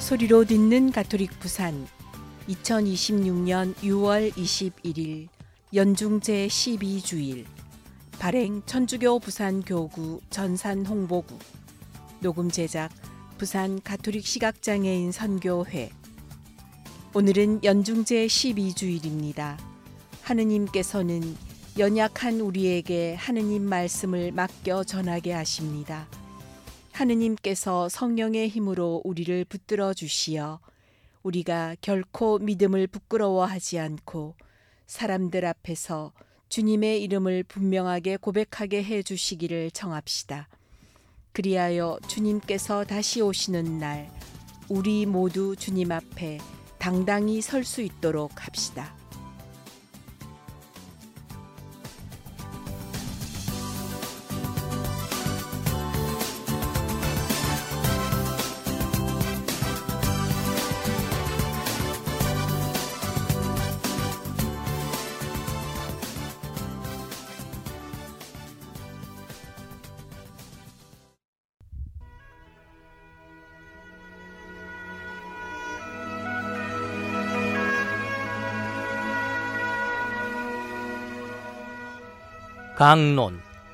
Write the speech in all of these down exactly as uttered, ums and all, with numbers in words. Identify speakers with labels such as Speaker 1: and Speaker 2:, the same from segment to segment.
Speaker 1: 소리로 듣는 가톨릭 부산 이천이십육 년 유월 이십일일 연중 제십이 주일 발행 천주교 부산 교구 전산 홍보국 녹음 제작 부산 가톨릭 시각장애인 선교회. 오늘은 연중 제십이 주일입니다. 하느님께서는 연약한 우리에게 하느님 말씀을 맡겨 전하게 하십니다. 하느님께서 성령의 힘으로 우리를 붙들어 주시어 우리가 결코 믿음을 부끄러워하지 않고 사람들 앞에서 주님의 이름을 분명하게 고백하게 해 주시기를 청합시다. 그리하여 주님께서 다시 오시는 날 우리 모두 주님 앞에 당당히 설 수 있도록 합시다.
Speaker 2: 강론.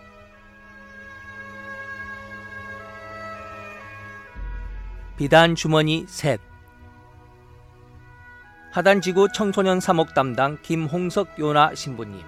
Speaker 2: 비단 주머니 셋. 하단지구 청소년 사목 담당 김홍석 요나 신부님.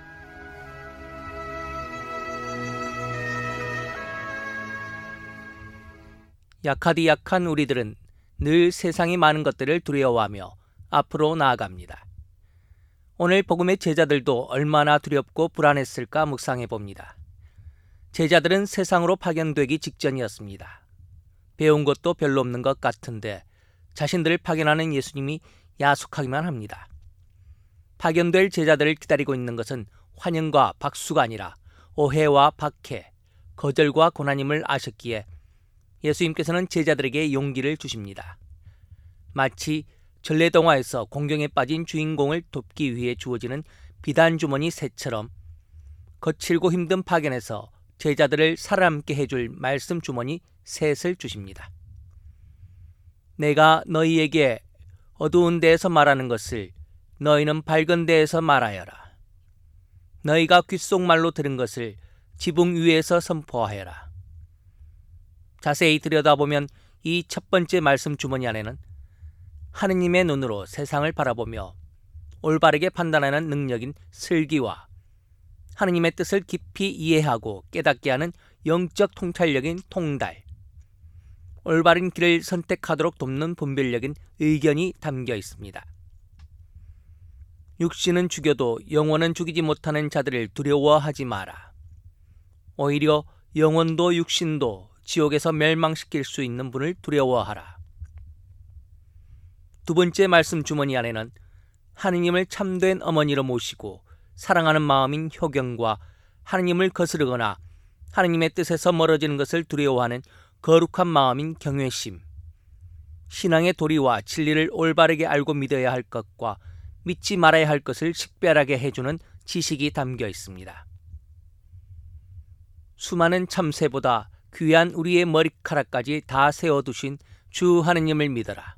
Speaker 2: 약하디 약한 우리들은 늘 세상이 많은 것들을 두려워하며 앞으로 나아갑니다. 오늘 복음의 제자들도 얼마나 두렵고 불안했을까 묵상해 봅니다. 제자들은 세상으로 파견되기 직전이었습니다. 배운 것도 별로 없는 것 같은데 자신들을 파견하는 예수님이 야속하기만 합니다. 파견될 제자들을 기다리고 있는 것은 환영과 박수가 아니라 오해와 박해, 거절과 고난임을 아셨기에 예수님께서는 제자들에게 용기를 주십니다. 마치 전래동화에서 공경에 빠진 주인공을 돕기 위해 주어지는 비단주머니 셋처럼 거칠고 힘든 파견에서 제자들을 살아남게 해줄 말씀 주머니 셋을 주십니다. 내가 너희에게 어두운 데에서 말하는 것을 너희는 밝은 데에서 말하여라. 너희가 귓속말로 들은 것을 지붕 위에서 선포하여라. 자세히 들여다보면 이 첫 번째 말씀 주머니 안에는 하느님의 눈으로 세상을 바라보며 올바르게 판단하는 능력인 슬기와 하느님의 뜻을 깊이 이해하고 깨닫게 하는 영적 통찰력인 통달, 올바른 길을 선택하도록 돕는 분별력인 의견이 담겨 있습니다. 육신은 죽여도 영혼은 죽이지 못하는 자들을 두려워하지 마라. 오히려 영혼도 육신도 지옥에서 멸망시킬 수 있는 분을 두려워하라. 두 번째 말씀 주머니 안에는 하느님을 참된 어머니로 모시고 사랑하는 마음인 효경과 하느님을 거스르거나 하느님의 뜻에서 멀어지는 것을 두려워하는 거룩한 마음인 경외심, 신앙의 도리와 진리를 올바르게 알고 믿어야 할 것과 믿지 말아야 할 것을 식별하게 해주는 지식이 담겨 있습니다. 수많은 참새보다 귀한 우리의 머리카락까지 다 세워두신 주 하느님을 믿어라.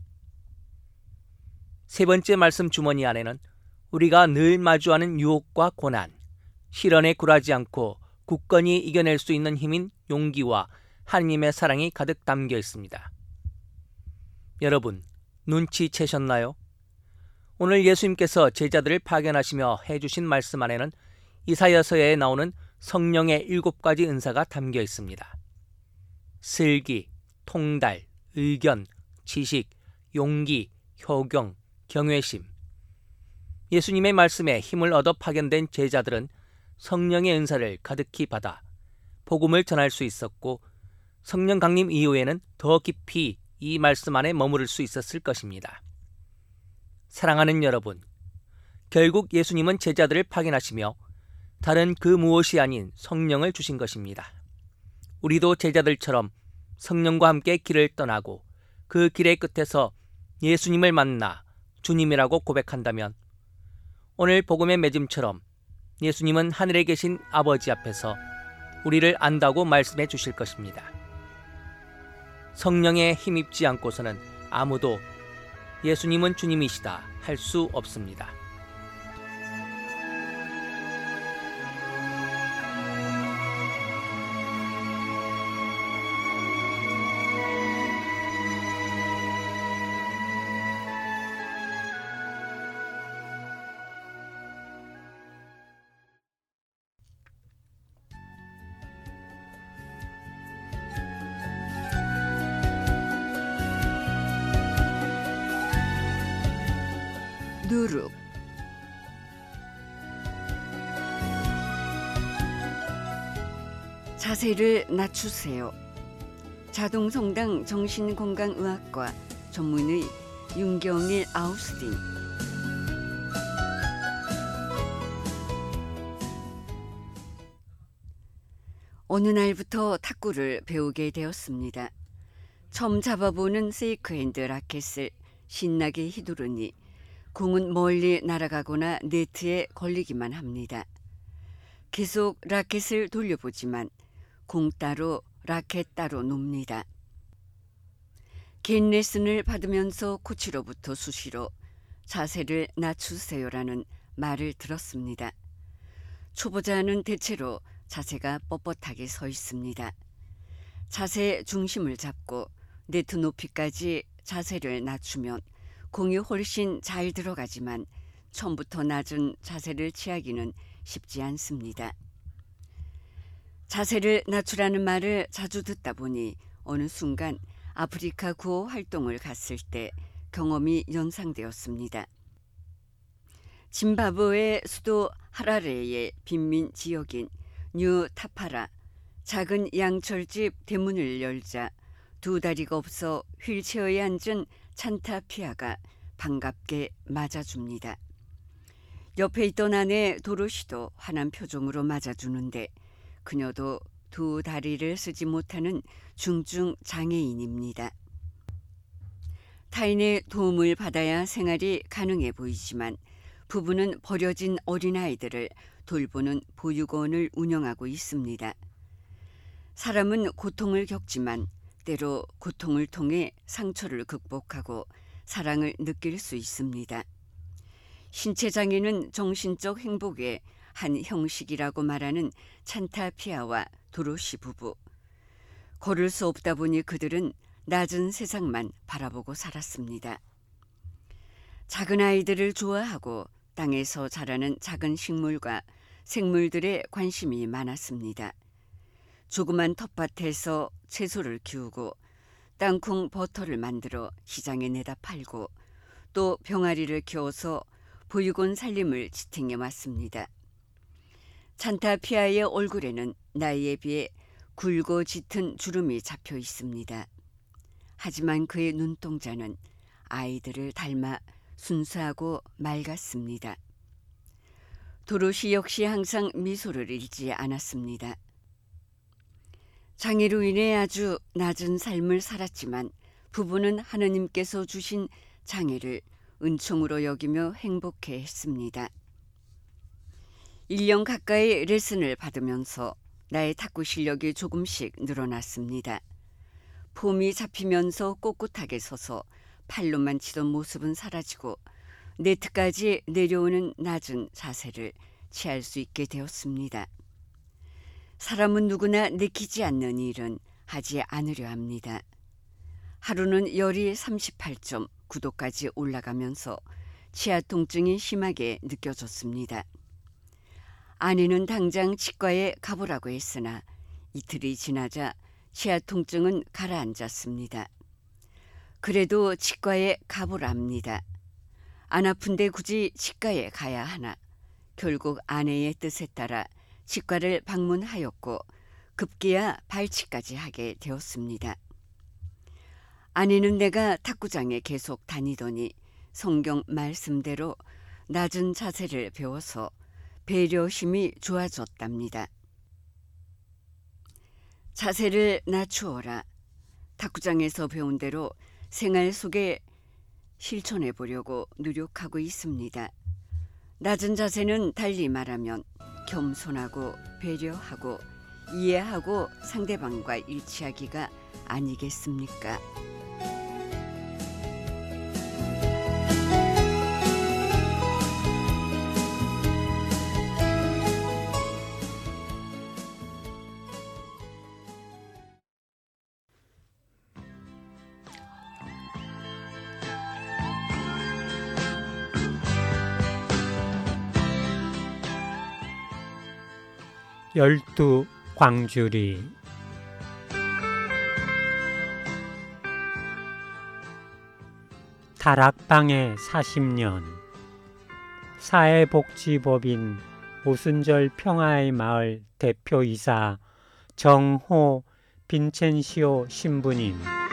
Speaker 2: 세 번째 말씀 주머니 안에는 우리가 늘 마주하는 유혹과 고난, 시련에 굴하지 않고 굳건히 이겨낼 수 있는 힘인 용기와 하느님의 사랑이 가득 담겨 있습니다. 여러분, 눈치채셨나요? 오늘 예수님께서 제자들을 파견하시며 해주신 말씀 안에는 이사야서에 나오는 성령의 일곱 가지 은사가 담겨 있습니다. 슬기, 통달, 의견, 지식, 용기, 효경, 경외심. 예수님의 말씀에 힘을 얻어 파견된 제자들은 성령의 은사를 가득히 받아 복음을 전할 수 있었고 성령 강림 이후에는 더 깊이 이 말씀 안에 머무를 수 있었을 것입니다. 사랑하는 여러분, 결국 예수님은 제자들을 파견하시며 다른 그 무엇이 아닌 성령을 주신 것입니다. 우리도 제자들처럼 성령과 함께 길을 떠나고 그 길의 끝에서 예수님을 만나 주님이라고 고백한다면 오늘 복음의 맺음처럼 예수님은 하늘에 계신 아버지 앞에서 우리를 안다고 말씀해 주실 것입니다. 성령에 힘입지 않고서는 아무도 예수님은 주님이시다 할 수 없습니다.
Speaker 3: 누룩. 자세를 낮추세요. 자동성당 정신건강의학과 전문의 윤경일 아우스틴. 어느 날부터 탁구를 배우게 되었습니다. 처음 잡아보는 세이크핸드 라켓을 신나게 휘두르니 공은 멀리 날아가거나 네트에 걸리기만 합니다. 계속 라켓을 돌려보지만 공 따로 라켓 따로 놉니다. 개인 레슨을 받으면서 코치로부터 수시로 자세를 낮추세요라는 말을 들었습니다. 초보자는 대체로 자세가 뻣뻣하게 서 있습니다. 자세 중심을 잡고 네트 높이까지 자세를 낮추면 공이 훨씬 잘 들어가지만 처음부터 낮은 자세를 취하기는 쉽지 않습니다. 자세를 낮추라는 말을 자주 듣다 보니 어느 순간 아프리카 구호 활동을 갔을 때 경험이 연상되었습니다. 짐바브웨 수도 하라레의 빈민 지역인 뉴 타파라, 작은 양철집 대문을 열자 두 다리가 없어 휠체어에 앉은 찬타 피아가 반갑게 맞아줍니다. 옆에 있던 아내 도로시도 환한 표정으로 맞아주는데 그녀도 두 다리를 쓰지 못하는 중증 장애인입니다. 타인의 도움을 받아야 생활이 가능해 보이지만 부부는 버려진 어린아이들을 돌보는 보육원을 운영하고 있습니다. 사람은 고통을 겪지만 때로 고통을 통해 상처를 극복하고 사랑을 느낄 수 있습니다. 신체장애는 정신적 행복의 한 형식이라고 말하는 찬타 피아와 도로시 부부. 걸을 수 없다 보니 그들은 낮은 세상만 바라보고 살았습니다. 작은 아이들을 좋아하고 땅에서 자라는 작은 식물과 생물들에 관심이 많았습니다. 조그만 텃밭에서 채소를 키우고 땅콩 버터를 만들어 시장에 내다 팔고 또 병아리를 키워서 보육원 살림을 지탱해 왔습니다. 찬타 피아의 얼굴에는 나이에 비해 굵고 짙은 주름이 잡혀 있습니다. 하지만 그의 눈동자는 아이들을 닮아 순수하고 맑았습니다. 도로시 역시 항상 미소를 잃지 않았습니다. 장애로 인해 아주 낮은 삶을 살았지만 부부는 하느님께서 주신 장애를 은총으로 여기며 행복해했습니다. 일 년 가까이 레슨을 받으면서 나의 탁구 실력이 조금씩 늘어났습니다. 폼이 잡히면서 꼿꼿하게 서서 팔로만 치던 모습은 사라지고 네트까지 내려오는 낮은 자세를 취할 수 있게 되었습니다. 사람은 누구나 내키지 않는 일은 하지 않으려 합니다. 하루는 열이 삼십팔 점 구 도까지 올라가면서 치아 통증이 심하게 느껴졌습니다. 아내는 당장 치과에 가보라고 했으나 이틀이 지나자 치아 통증은 가라앉았습니다. 그래도 치과에 가보랍니다. 안 아픈데 굳이 치과에 가야 하나. 결국 아내의 뜻에 따라 치과를 방문하였고 급기야 발치까지 하게 되었습니다. 아내는 내가 탁구장에 계속 다니더니 성경 말씀대로 낮은 자세를 배워서 배려심이 좋아졌답니다. 자세를 낮추어라. 탁구장에서 배운 대로 생활 속에 실천해 보려고 노력하고 있습니다. 낮은 자세는 달리 말하면 겸손하고 배려하고 이해하고 상대방과 일치하기가 아니겠습니까?
Speaker 4: 열두 광주리. 다락방에 사십 년. 사회복지법인 오순절 평화의 마을 대표이사 정호 빈첸시오 신부님.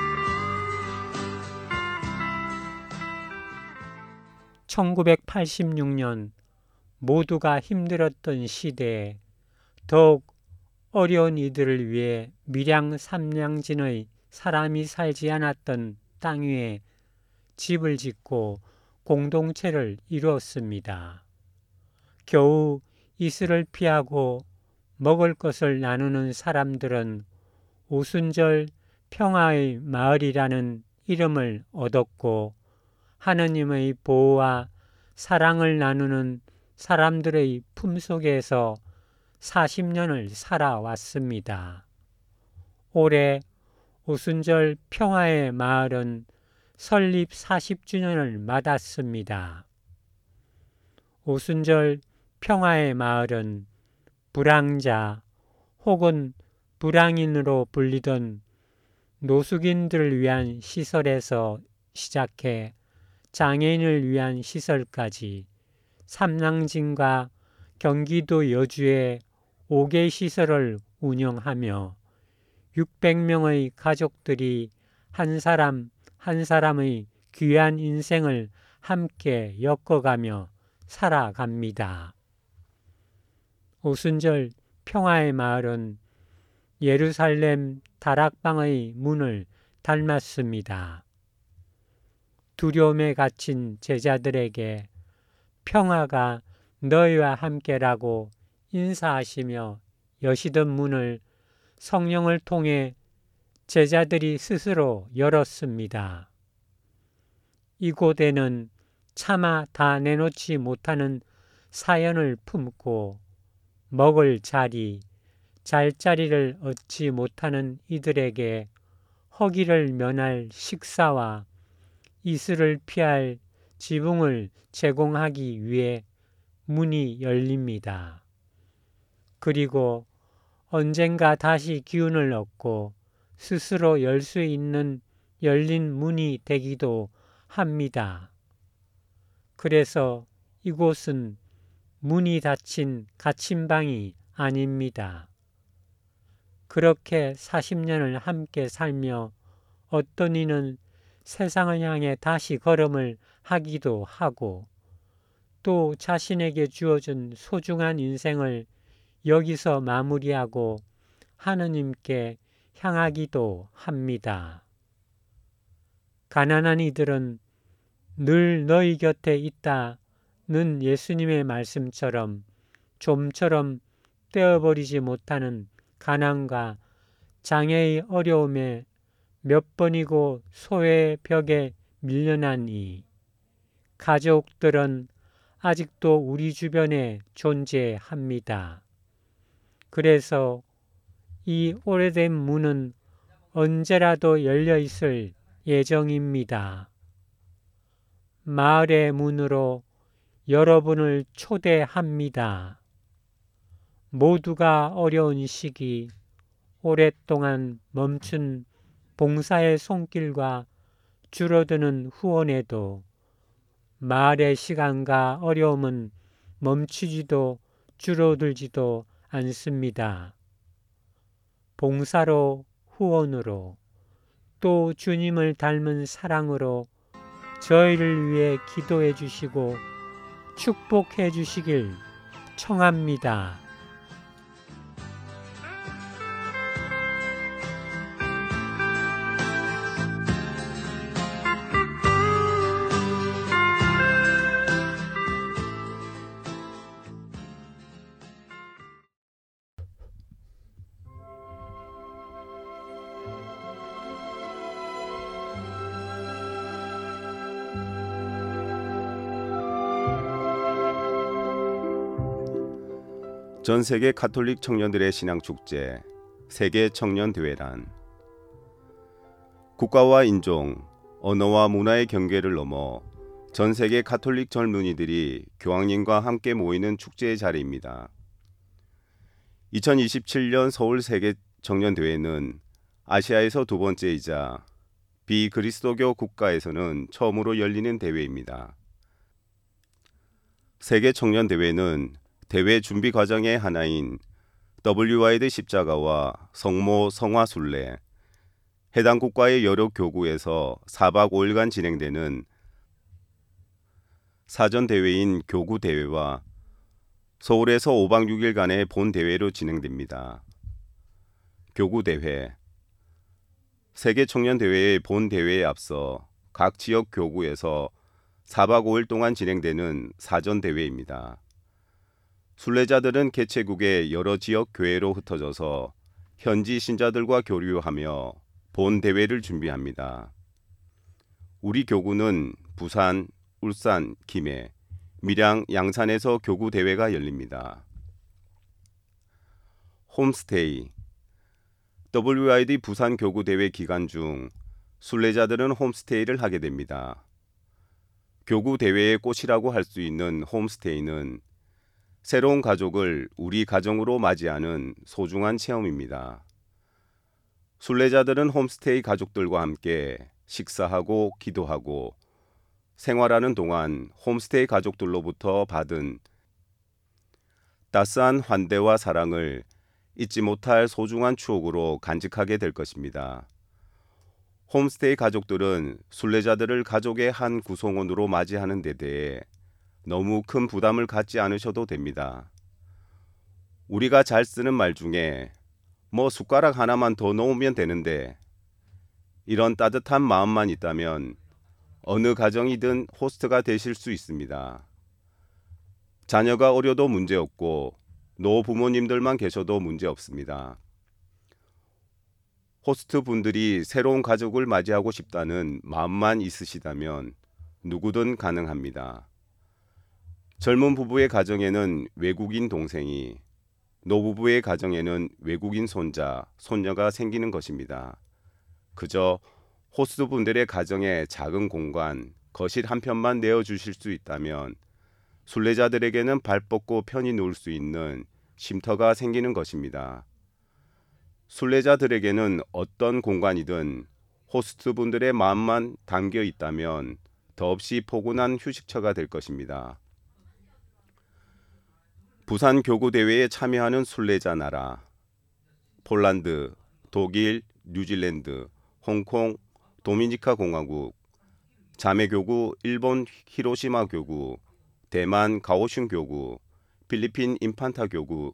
Speaker 4: 천구백팔십육 년 모두가 힘들었던 시대에 더욱 어려운 이들을 위해 밀양 삼양진의 사람이 살지 않았던 땅 위에 집을 짓고 공동체를 이루었습니다. 겨우 이슬을 피하고 먹을 것을 나누는 사람들은 오순절 평화의 마을이라는 이름을 얻었고, 하느님의 보호와 사랑을 나누는 사람들의 품속에서 사십 년을 살아왔습니다. 올해 오순절 평화의 마을은 설립 사십 주년을 맞았습니다. 오순절 평화의 마을은 불황자 혹은 불황인으로 불리던 노숙인들을 위한 시설에서 시작해 장애인을 위한 시설까지 삼양진과 경기도 여주에 오 개 시설을 운영하며 육백 명의 가족들이 한 사람 한 사람의 귀한 인생을 함께 엮어가며 살아갑니다. 오순절 평화의 마을은 예루살렘 다락방의 문을 닮았습니다. 두려움에 갇힌 제자들에게 평화가 너희와 함께라고 인사하시며 여시던 문을 성령을 통해 제자들이 스스로 열었습니다. 이곳에는 차마 다 내놓지 못하는 사연을 품고 먹을 자리, 잘 자리를 얻지 못하는 이들에게 허기를 면할 식사와 이슬을 피할 지붕을 제공하기 위해 문이 열립니다. 그리고 언젠가 다시 기운을 얻고 스스로 열 수 있는 열린 문이 되기도 합니다. 그래서 이곳은 문이 닫힌 갇힌방이 아닙니다. 그렇게 사십 년을 함께 살며 어떤 이는 세상을 향해 다시 걸음을 하기도 하고, 또 자신에게 주어진 소중한 인생을 여기서 마무리하고 하느님께 향하기도 합니다. 가난한 이들은 늘 너희 곁에 있다는 예수님의 말씀처럼 좀처럼 떼어버리지 못하는 가난과 장애의 어려움에 몇 번이고 소외의 벽에 밀려난 이 가족들은 아직도 우리 주변에 존재합니다. 그래서 이 오래된 문은 언제라도 열려 있을 예정입니다. 마을의 문으로 여러분을 초대합니다. 모두가 어려운 시기, 오랫동안 멈춘 봉사의 손길과 줄어드는 후원에도 마을의 시간과 어려움은 멈추지도 줄어들지도 않습니다. 봉사로, 후원으로, 또 주님을 닮은 사랑으로 저희를 위해 기도해 주시고 축복해 주시길 청합니다.
Speaker 5: 전 세계 가톨릭 청년들의 신앙 축제 세계 청년 대회란 국가와 인종, 언어와 문화의 경계를 넘어 전 세계 가톨릭 젊은이들이 교황님과 함께 모이는 축제의 자리입니다. 이천이십칠 년 서울 세계 청년 대회는 아시아에서 두 번째이자 비그리스도교 국가에서는 처음으로 열리는 대회입니다. 세계 청년 대회는 대회 준비 과정의 하나인 더블유와이디 십자가와 성모 성화 순례, 해당 국가의 여러 교구에서 사 박 오 일간 진행되는 사전 대회인 교구 대회와 서울에서 오 박 육 일간의 본 대회로 진행됩니다. 교구 대회, 세계 청년 대회의 본 대회에 앞서 각 지역 교구에서 사 박 오 일 동안 진행되는 사전 대회입니다. 순례자들은 개최국의 여러 지역 교회로 흩어져서 현지 신자들과 교류하며 본 대회를 준비합니다. 우리 교구는 부산, 울산, 김해, 밀양, 양산에서 교구 대회가 열립니다. 홈스테이, 더블유아이디 부산 교구 대회 기간 중 순례자들은 홈스테이를 하게 됩니다. 교구 대회의 꽃이라고 할 수 있는 홈스테이는 새로운 가족을 우리 가정으로 맞이하는 소중한 체험입니다. 순례자들은 홈스테이 가족들과 함께 식사하고 기도하고 생활하는 동안 홈스테이 가족들로부터 받은 따스한 환대와 사랑을 잊지 못할 소중한 추억으로 간직하게 될 것입니다. 홈스테이 가족들은 순례자들을 가족의 한 구성원으로 맞이하는 데 대해 너무 큰 부담을 갖지 않으셔도 됩니다. 우리가 잘 쓰는 말 중에 뭐 숟가락 하나만 더 넣으면 되는데, 이런 따뜻한 마음만 있다면 어느 가정이든 호스트가 되실 수 있습니다. 자녀가 어려도 문제없고 노부모님들만 계셔도 문제없습니다. 호스트 분들이 새로운 가족을 맞이하고 싶다는 마음만 있으시다면 누구든 가능합니다. 젊은 부부의 가정에는 외국인 동생이, 노부부의 가정에는 외국인 손자, 손녀가 생기는 것입니다. 그저 호스트 분들의 가정에 작은 공간, 거실 한 편만 내어주실 수 있다면 순례자들에게는 발 뻗고 편히 누울 수 있는 쉼터가 생기는 것입니다. 순례자들에게는 어떤 공간이든 호스트 분들의 마음만 담겨 있다면 더없이 포근한 휴식처가 될 것입니다. 부산 교구 대회에 참여하는 순례자 나라, 폴란드, 독일, 뉴질랜드, 홍콩, 도미니카 공화국, 자매교구 일본 히로시마 교구, 대만 가오슝 교구, 필리핀 인판타 교구.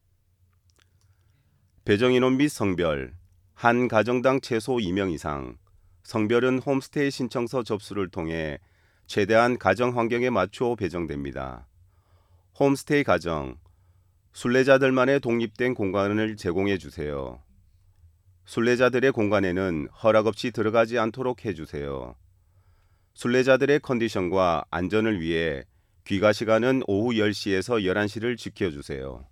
Speaker 5: 배정인원 및 성별, 한 가정당 최소 이 명 이상, 성별은 홈스테이 신청서 접수를 통해 최대한 가정 환경에 맞추어 배정됩니다. 홈스테이 가정, 순례자들만의 독립된 공간을 제공해 주세요. 순례자들의 공간에는 허락 없이 들어가지 않도록 해주세요. 순례자들의 컨디션과 안전을 위해 귀가 시간은 오후 열 시에서 열한 시를 지켜주세요.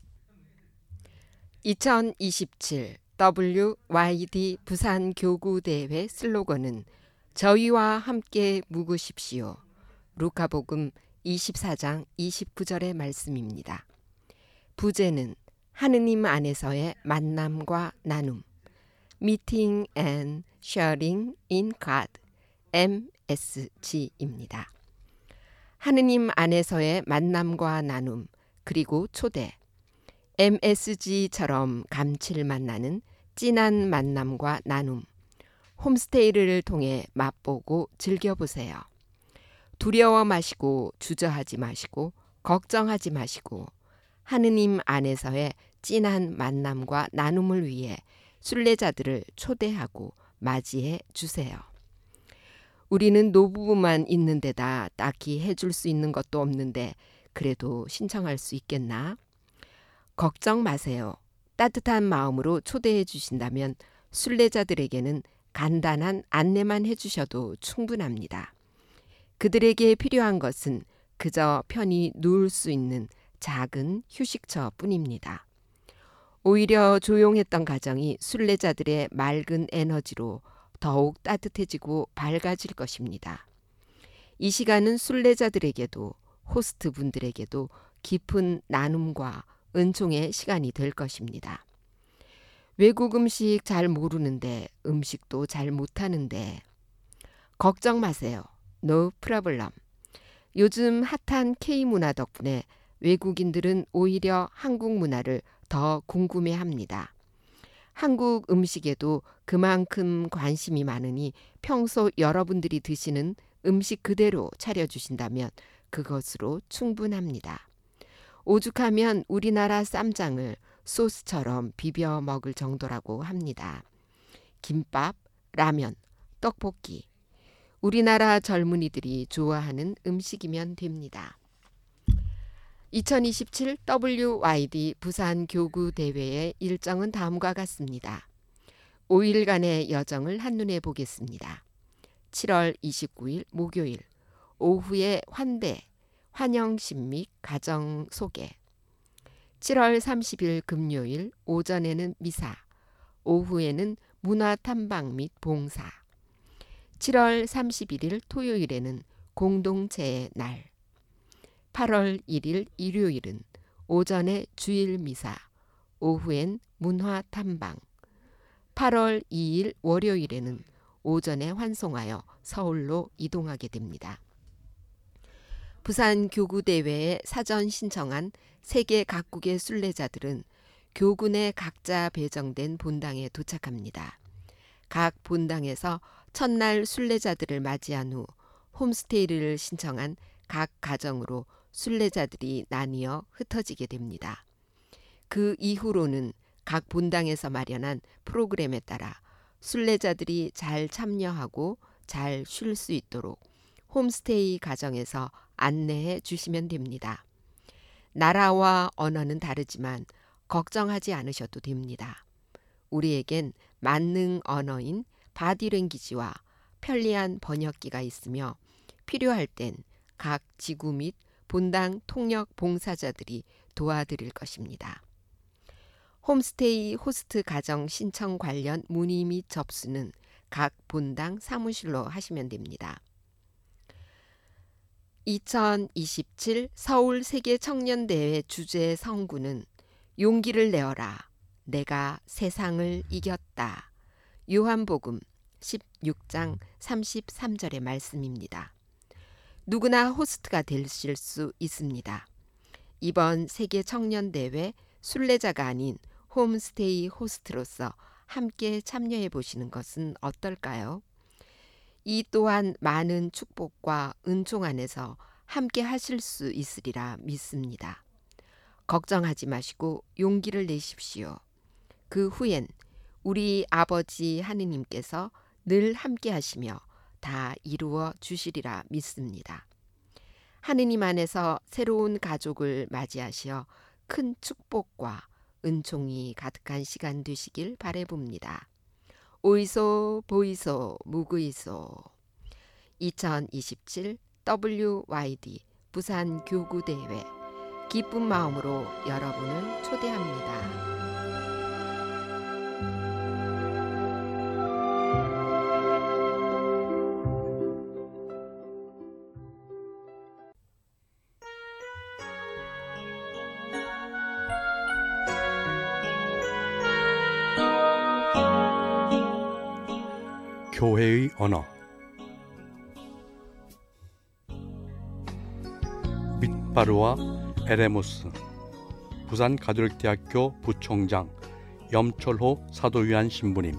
Speaker 6: 이천이십칠 더블유와이디 부산 교구대회 슬로건은 저희와 함께 묵으십시오. 루카복음 이십사 장 이십구 절의 말씀입니다. 부제는 하느님 안에서의 만남과 나눔, Meeting and Sharing in God, 엠에스지입니다. 하느님 안에서의 만남과 나눔, 그리고 초대, 엠에스지처럼 감칠맛 나는 진한 만남과 나눔, 홈스테이를 통해 맛보고 즐겨보세요. 두려워 마시고 주저하지 마시고 걱정하지 마시고 하느님 안에서의 진한 만남과 나눔을 위해 순례자들을 초대하고 맞이해 주세요. 우리는 노부부만 있는 데다 딱히 해줄 수 있는 것도 없는데 그래도 신청할 수 있겠나? 걱정 마세요. 따뜻한 마음으로 초대해 주신다면 순례자들에게는 간단한 안내만 해주셔도 충분합니다. 그들에게 필요한 것은 그저 편히 누울 수 있는 작은 휴식처 뿐입니다. 오히려 조용했던 가정이 순례자들의 맑은 에너지로 더욱 따뜻해지고 밝아질 것입니다. 이 시간은 순례자들에게도 호스트 분들에게도 깊은 나눔과 은총의 시간이 될 것입니다. 외국 음식 잘 모르는데 음식도 잘 못하는데 걱정 마세요. No problem. 요즘 핫한 K문화 덕분에 외국인들은 오히려 한국 문화를 더 궁금해합니다. 한국 음식에도 그만큼 관심이 많으니 평소 여러분들이 드시는 음식 그대로 차려주신다면 그것으로 충분합니다. 오죽하면 우리나라 쌈장을 소스처럼 비벼 먹을 정도라고 합니다. 김밥, 라면, 떡볶이. 우리나라 젊은이들이 좋아하는 음식이면 됩니다. 이천이십칠 더블유와이디 부산 교구 대회의 일정은 다음과 같습니다. 오 일간의 여정을 한눈에 보겠습니다. 칠월 이십구일 목요일 오후에 환대, 환영 신믹 가정 소개. 칠월 삼십일 금요일 오전에는 미사, 오후에는 문화 탐방 및 봉사. 칠월 삼십일일 토요일에는 공동체의 날. 팔월 일일 일요일은 오전에 주일 미사, 오후엔 문화 탐방. 팔월 이일 월요일에는 오전에 환송하여 서울로 이동하게 됩니다. 부산 교구대회에 사전 신청한 세계 각국의 순례자들은 교군에 각자 배정된 본당에 도착합니다. 각 본당에서 첫날 순례자들을 맞이한 후 홈스테이를 신청한 각 가정으로 순례자들이 나뉘어 흩어지게 됩니다. 그 이후로는 각 본당에서 마련한 프로그램에 따라 순례자들이 잘 참여하고 잘 쉴 수 있도록 홈스테이 가정에서 안내해 주시면 됩니다. 나라와 언어는 다르지만 걱정하지 않으셔도 됩니다. 우리에겐 만능 언어인 바디랭귀지와 편리한 번역기가 있으며 필요할 땐 각 지구 및 본당 통역 봉사자들이 도와드릴 것입니다. 홈스테이 호스트 가정 신청 관련 문의 및 접수는 각 본당 사무실로 하시면 됩니다. 이천이십칠 서울 세계청년대회 주제 성구는 용기를 내어라. 내가 세상을 이겼다. 요한복음 십육장 삼십삼절의 말씀입니다. 누구나 호스트가 되실 수 있습니다. 이번 세계청년대회 순례자가 아닌 홈스테이 호스트로서 함께 참여해 보시는 것은 어떨까요? 이 또한 많은 축복과 은총 안에서 함께 하실 수 있으리라 믿습니다. 걱정하지 마시고 용기를 내십시오. 그 후엔 우리 아버지 하느님께서 늘 함께 하시며 다 이루어 주시리라 믿습니다. 하느님 안에서 새로운 가족을 맞이하시어 큰 축복과 은총이 가득한 시간 되시길 바라봅니다. 오이소 보이소 무구이소. 이천이십칠 더블유와이디 부산 교구대회 기쁜 마음으로 여러분을 초대합니다.
Speaker 7: 교회의 언어. 밑바르와 에레모스, 부산 가톨릭대학교 부총장 염철호 사도위안 신부님.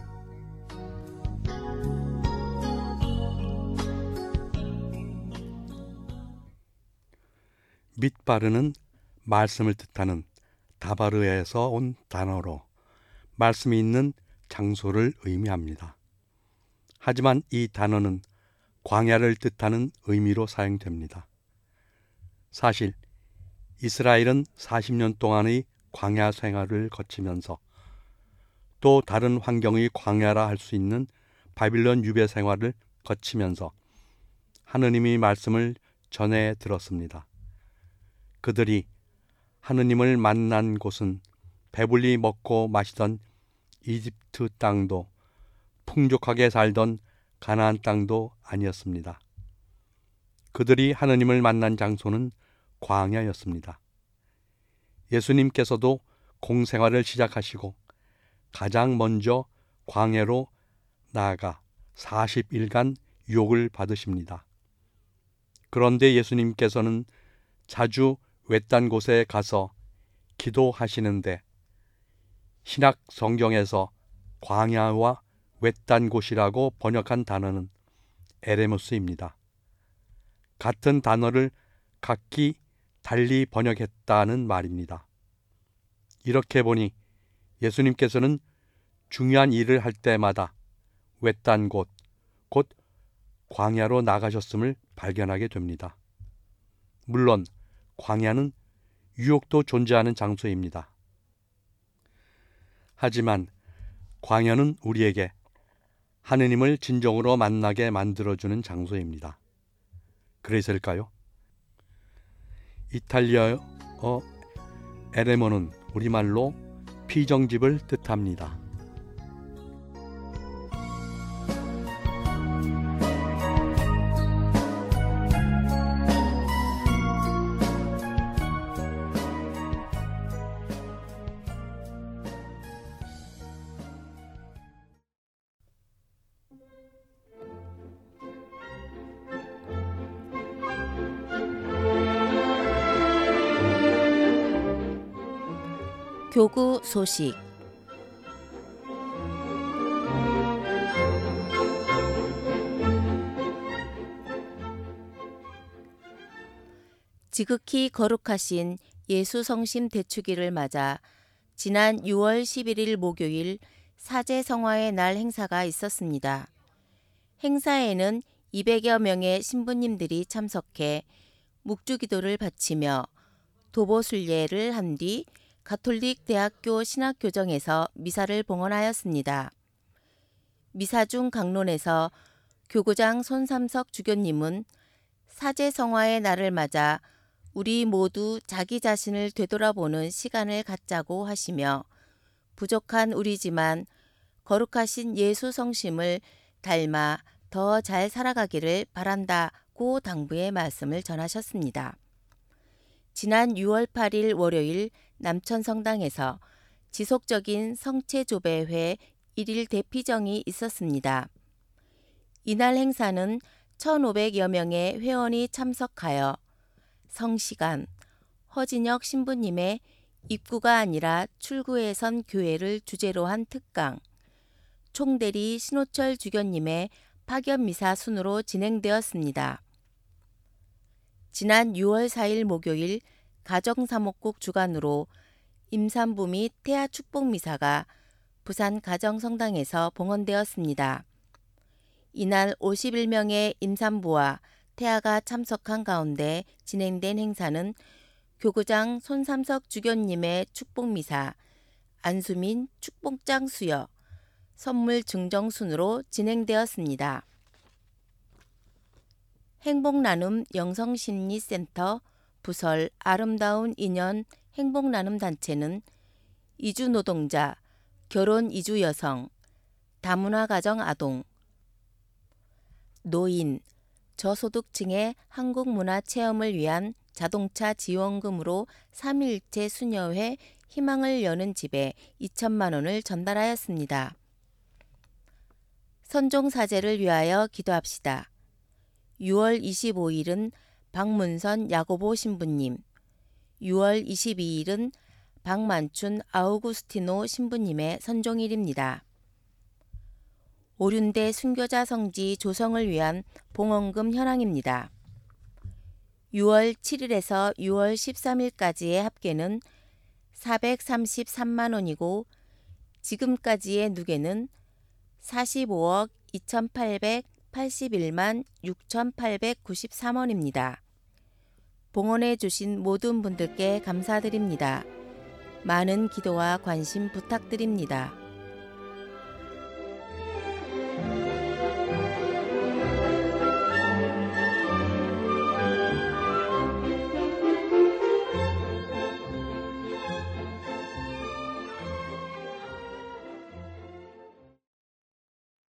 Speaker 7: 밑바르는 말씀을 뜻하는 다바르에서 온 단어로 말씀이 있는 장소를 의미합니다. 하지만 이 단어는 광야를 뜻하는 의미로 사용됩니다. 사실 이스라엘은 사십 년 동안의 광야 생활을 거치면서 또 다른 환경의 광야라 할 수 있는 바빌론 유배 생활을 거치면서 하느님의 말씀을 전해 들었습니다. 그들이 하느님을 만난 곳은 배불리 먹고 마시던 이집트 땅도 풍족하게 살던 가나안 땅도 아니었습니다. 그들이 하느님을 만난 장소는 광야였습니다. 예수님께서도 공생활을 시작하시고 가장 먼저 광야로 나아가 사십 일간 유혹을 받으십니다. 그런데 예수님께서는 자주 외딴 곳에 가서 기도하시는데 신약 성경에서 광야와 외딴 곳이라고 번역한 단어는 에레무스입니다. 같은 단어를 각기 달리 번역했다는 말입니다. 이렇게 보니 예수님께서는 중요한 일을 할 때마다 외딴 곳, 곧 광야로 나가셨음을 발견하게 됩니다. 물론 광야는 유혹도 존재하는 장소입니다. 하지만 광야는 우리에게 하느님을 진정으로 만나게 만들어주는 장소입니다. 그래서일까요? 이탈리아어 에레모는 우리말로 피정집을 뜻합니다.
Speaker 8: 교구 소식. 지극히 거룩하신 예수 성심 대축일을 맞아 지난 유월 십일일 목요일 사제성화의 날 행사가 있었습니다. 행사에는 이백여 명의 신부님들이 참석해 묵주기도를 바치며 도보순례를 한 뒤 가톨릭 대학교 신학교정에서 미사를 봉헌하였습니다. 미사 중 강론에서 교구장 손삼석 주교님은 사제성화의 날을 맞아 우리 모두 자기 자신을 되돌아보는 시간을 갖자고 하시며 부족한 우리지만 거룩하신 예수 성심을 닮아 더 잘 살아가기를 바란다고 당부의 말씀을 전하셨습니다. 지난 유월 팔일 월요일 남천성당에서 지속적인 성체조배회 일일 대피정이 있었습니다. 이날 행사는 천오백여 명의 회원이 참석하여 성시간, 허진혁 신부님의 입구가 아니라 출구에 선 교회를 주제로 한 특강, 총대리 신호철 주교님의 파견미사 순으로 진행되었습니다. 지난 유월 사일 목요일 가정사목국 주관으로 임산부 및 태아 축복미사가 부산 가정성당에서 봉헌되었습니다. 이날 오십일 명의 임산부와 태아가 참석한 가운데 진행된 행사는 교구장 손삼석 주교님의 축복미사, 안수민 축복장 수여, 선물 증정 순으로 진행되었습니다. 행복나눔 영성심리센터 부설 아름다운 인연 행복나눔단체는 이주노동자, 결혼 이주 여성, 다문화 가정 아동, 노인, 저소득층의 한국문화 체험을 위한 자동차 지원금으로 삼일체 수녀회 희망을 여는 집에 이천만 원을 전달하였습니다. 선종사제를 위하여 기도합시다. 유월 이십오일은 박문선 야고보 신부님, 유월 이십이일은 박만춘 아우구스티노 신부님의 선종일입니다. 오륜대 순교자 성지 조성을 위한 봉헌금 현황입니다. 유월 칠일에서 유월 십삼일까지의 합계는 사백삼십삼만 원이고 지금까지의 누계는 사십오억 이천팔백팔십일만 육천팔백구십삼 원입니다. 봉헌해 주신 모든 분들께 감사드립니다. 많은 기도와 관심 부탁드립니다.